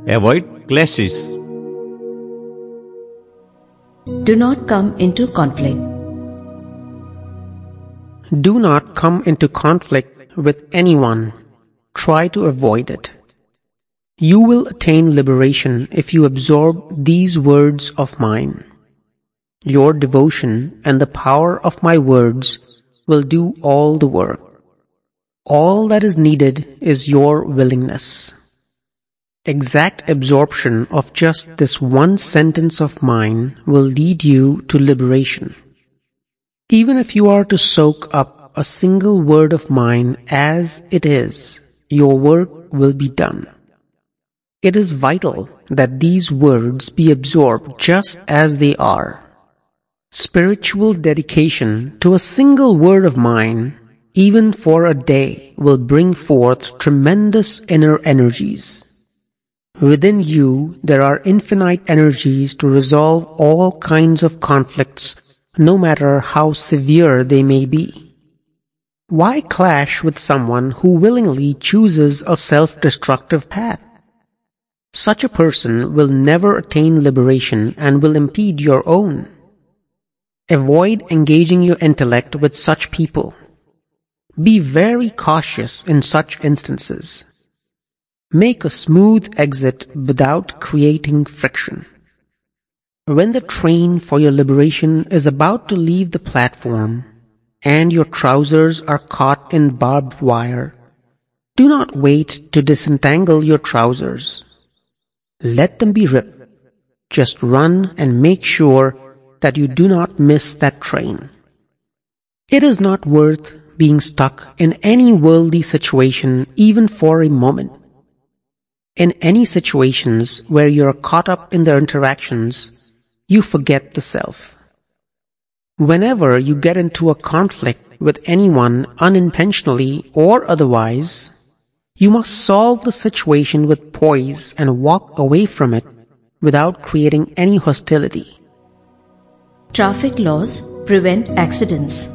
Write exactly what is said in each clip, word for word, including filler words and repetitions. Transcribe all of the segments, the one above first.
Avoid clashes. Do not come into conflict. Do not come into conflict with anyone. Try to avoid it. You will attain liberation if you absorb these words of mine. Your devotion and the power of my words will do all the work. All that is needed is your willingness. Exact absorption of just this one sentence of mine will lead you to liberation. Even if you are to soak up a single word of mine as it is, your work will be done. It is vital that these words be absorbed just as they are. Spiritual dedication to a single word of mine, even for a day, will bring forth tremendous inner energies. Within you, there are infinite energies to resolve all kinds of conflicts, no matter how severe they may be. Why clash with someone who willingly chooses a self-destructive path? Such a person will never attain liberation and will impede your own. Avoid engaging your intellect with such people. Be very cautious in such instances. Make a smooth exit without creating friction. When the train for your liberation is about to leave the platform and your trousers are caught in barbed wire, do not wait to disentangle your trousers. Let them be ripped. Just run and make sure that you do not miss that train. It is not worth being stuck in any worldly situation even for a moment. In any situations where you are caught up in their interactions, you forget the self. Whenever you get into a conflict with anyone unintentionally or otherwise, you must solve the situation with poise and walk away from it without creating any hostility. Traffic laws prevent accidents.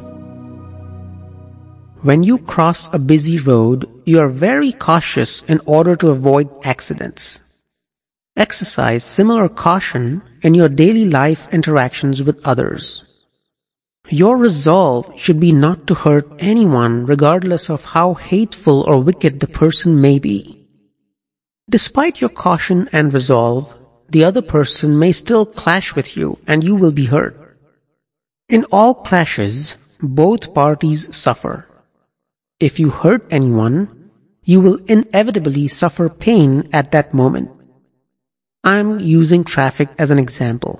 When you cross a busy road, you are very cautious in order to avoid accidents. Exercise similar caution in your daily life interactions with others. Your resolve should be not to hurt anyone regardless of how hateful or wicked the person may be. Despite your caution and resolve, the other person may still clash with you and you will be hurt. In all clashes, both parties suffer. If you hurt anyone, you will inevitably suffer pain at that moment. I'm using traffic as an example.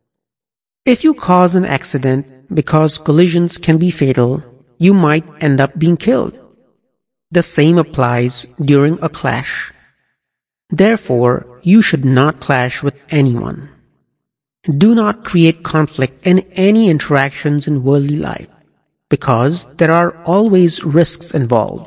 If you cause an accident because collisions can be fatal, you might end up being killed. The same applies during a clash. Therefore, you should not clash with anyone. Do not create conflict in any interactions in worldly life, because there are always risks involved.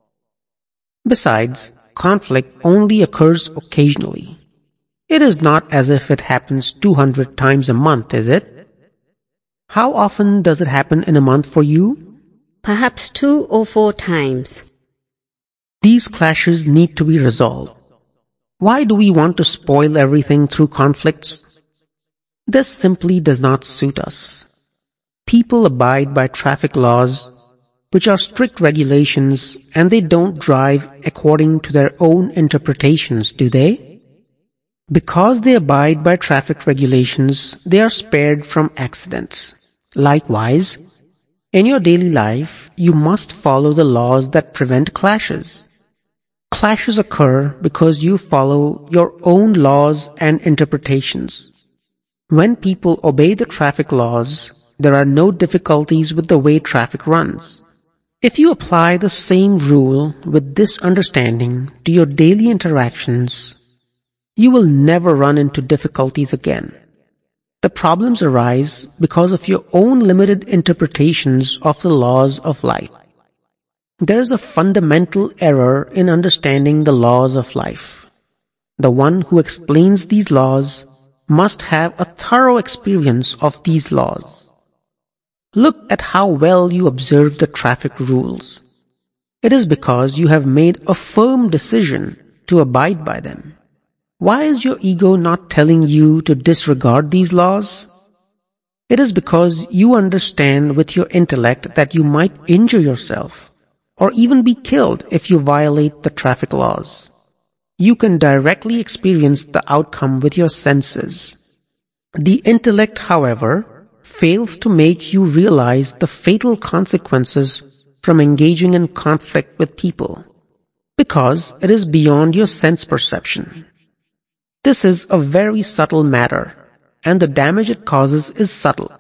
Besides, conflict only occurs occasionally. It is not as if it happens two hundred times a month, is it? How often does it happen in a month for you? Perhaps two or four times. These clashes need to be resolved. Why do we want to spoil everything through conflicts? This simply does not suit us. People abide by traffic laws, which are strict regulations, and they don't drive according to their own interpretations, do they? Because they abide by traffic regulations, they are spared from accidents. Likewise, in your daily life, you must follow the laws that prevent clashes. Clashes occur because you follow your own laws and interpretations. When people obey the traffic laws, there are no difficulties with the way traffic runs. If you apply the same rule with this understanding to your daily interactions, you will never run into difficulties again. The problems arise because of your own limited interpretations of the laws of life. There is a fundamental error in understanding the laws of life. The one who explains these laws must have a thorough experience of these laws. Look at how well you observe the traffic rules. It is because you have made a firm decision to abide by them. Why is your ego not telling you to disregard these laws? It is because you understand with your intellect that you might injure yourself or even be killed if you violate the traffic laws. You can directly experience the outcome with your senses. The intellect, however, fails to make you realize the fatal consequences from engaging in conflict with people, because it is beyond your sense perception. This is a very subtle matter, and the damage it causes is subtle.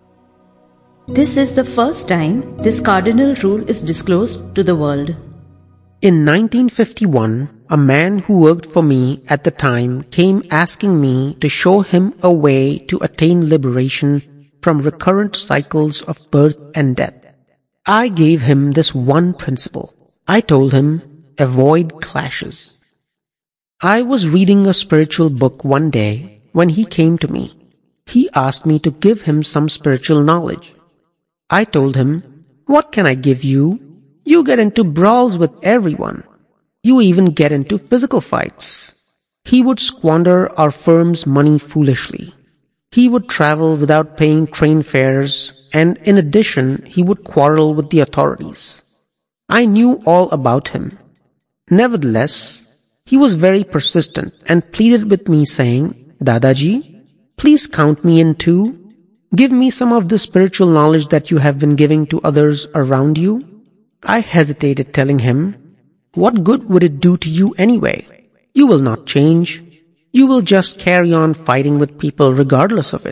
This is the first time this cardinal rule is disclosed to the world. In nineteen fifty-one, a man who worked for me at the time came asking me to show him a way to attain liberation from recurrent cycles of birth and death. I gave him this one principle. I told him, avoid clashes. I was reading a spiritual book one day when he came to me. He asked me to give him some spiritual knowledge. I told him, what can I give you? You get into brawls with everyone. You even get into physical fights. He would squander our firm's money foolishly. He would travel without paying train fares, and in addition, he would quarrel with the authorities. I knew all about him. Nevertheless, he was very persistent and pleaded with me saying, Dadaji, please count me in too. Give me some of the spiritual knowledge that you have been giving to others around you. I hesitated, telling him, what good would it do to you anyway? You will not change. You will just carry on fighting with people regardless of it.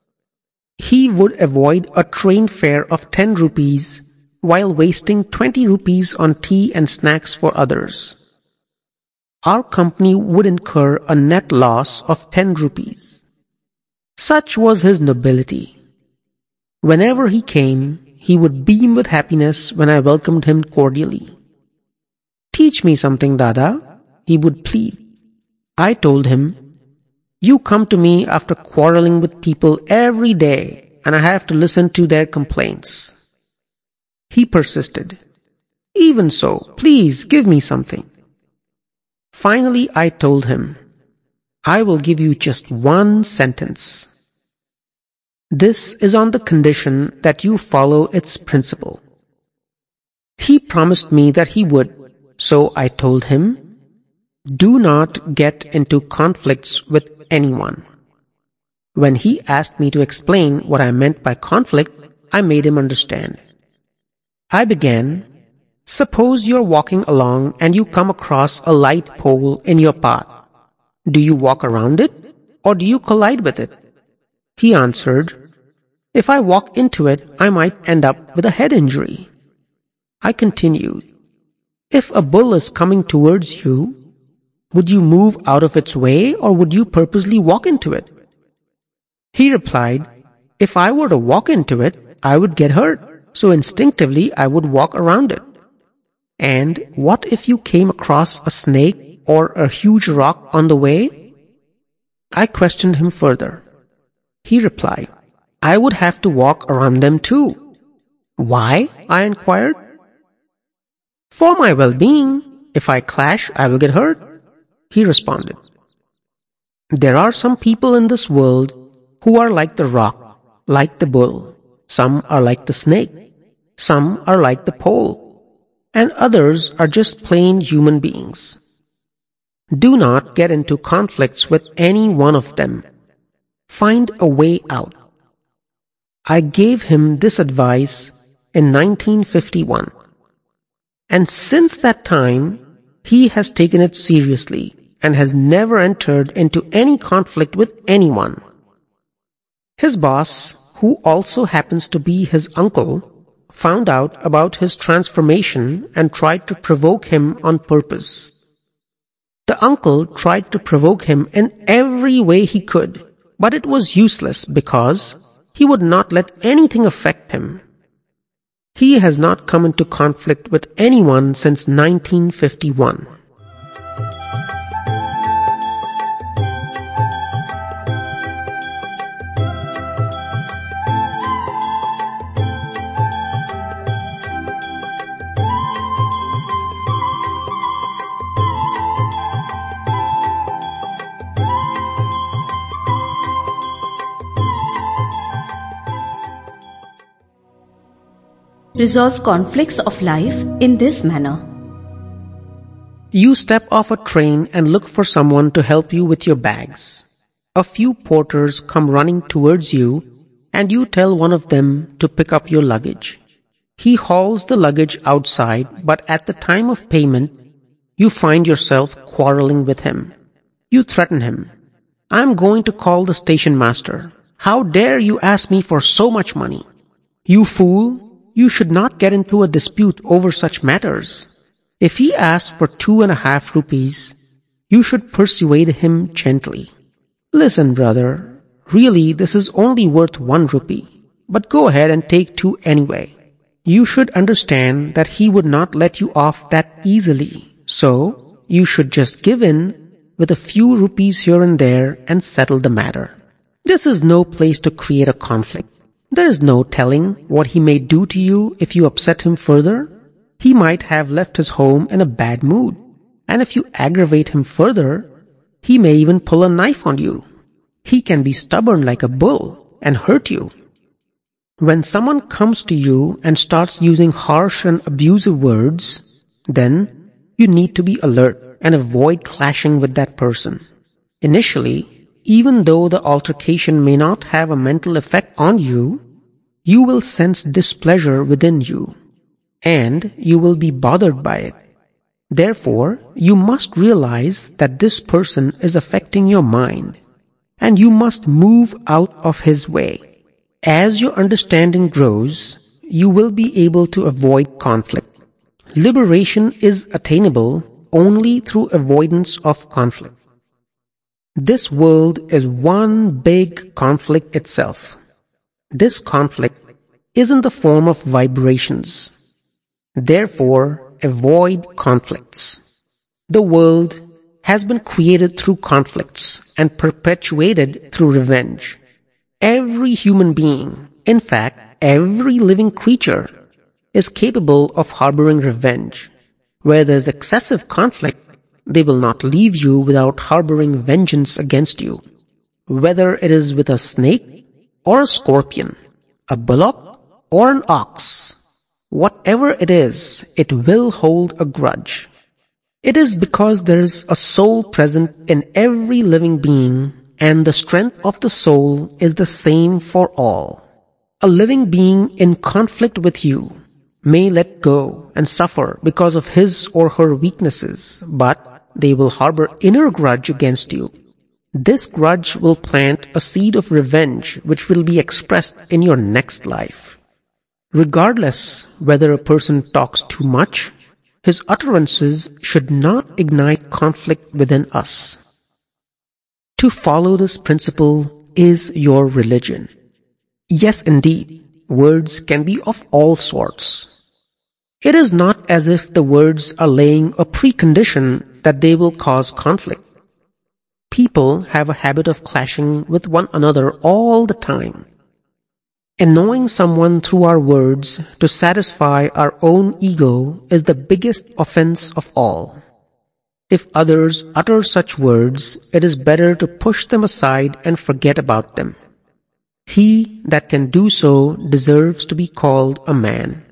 He would avoid a train fare of ten rupees while wasting twenty rupees on tea and snacks for others. Our company would incur a net loss of ten rupees. Such was his nobility. Whenever he came, he would beam with happiness when I welcomed him cordially. Teach me something, Dada, he would plead. I told him, you come to me after quarreling with people every day, and I have to listen to their complaints. He persisted. Even so, please give me something. Finally, I told him, I will give you just one sentence. This is on the condition that you follow its principle. He promised me that he would, so I told him, do not get into conflicts with anyone. When he asked me to explain what I meant by conflict, I made him understand. I began, suppose you're walking along and you come across a light pole in your path. Do you walk around it, or do you collide with it? He answered, if I walk into it, I might end up with a head injury. I continued, if a bull is coming towards you, would you move out of its way, or would you purposely walk into it? He replied, if I were to walk into it, I would get hurt, so instinctively I would walk around it. And what if you came across a snake or a huge rock on the way? I questioned him further. He replied, I would have to walk around them too. Why? I inquired. For my well-being. If I clash, I will get hurt. He responded, there are some people in this world who are like the rock, like the bull. Some are like the snake. Some are like the pole. And others are just plain human beings. Do not get into conflicts with any one of them. Find a way out. I gave him this advice in nineteen fifty-one. And since that time, he has taken it seriously and has never entered into any conflict with anyone. His boss, who also happens to be his uncle, found out about his transformation and tried to provoke him on purpose. The uncle tried to provoke him in every way he could, but it was useless because he would not let anything affect him. He has not come into conflict with anyone since nineteen fifty-one. Resolve conflicts of life in this manner. You step off a train and look for someone to help you with your bags. A few porters come running towards you and you tell one of them to pick up your luggage. He hauls the luggage outside, but at the time of payment, you find yourself quarreling with him. You threaten him. "I'm going to call the station master. How dare you ask me for so much money? You fool, you should not get into a dispute over such matters. If he asks for two and a half rupees, you should persuade him gently. Listen, brother, really this is only worth one rupee, but go ahead and take two anyway. You should understand that he would not let you off that easily, so you should just give in with a few rupees here and there and settle the matter. This is no place to create a conflict. There is no telling what he may do to you if you upset him further. He might have left his home in a bad mood, and if you aggravate him further, he may even pull a knife on you. He can be stubborn like a bull and hurt you. When someone comes to you and starts using harsh and abusive words, then you need to be alert and avoid clashing with that person. Initially, even though the altercation may not have a mental effect on you, you will sense displeasure within you, and you will be bothered by it. Therefore, you must realize that this person is affecting your mind, and you must move out of his way. As your understanding grows, you will be able to avoid conflict. Liberation is attainable only through avoidance of conflict. This world is one big conflict itself. This conflict is in the form of vibrations. Therefore, avoid conflicts. The world has been created through conflicts and perpetuated through revenge. Every human being, in fact, every living creature, is capable of harboring revenge. Where there is excessive conflict, they will not leave you without harboring vengeance against you. Whether it is with a snake or a scorpion, a bullock or an ox, whatever it is, it will hold a grudge. It is because there is a soul present in every living being, and the strength of the soul is the same for all. A living being in conflict with you may let go and suffer because of his or her weaknesses, but they will harbor inner grudge against you. This grudge will plant a seed of revenge which will be expressed in your next life. Regardless whether a person talks too much, his utterances should not ignite conflict within us. To follow this principle is your religion. Yes, indeed, words can be of all sorts. It is not as if the words are laying a precondition that they will cause conflict. People have a habit of clashing with one another all the time. Annoying someone through our words to satisfy our own ego is the biggest offense of all. If others utter such words, it is better to push them aside and forget about them. He that can do so deserves to be called a man.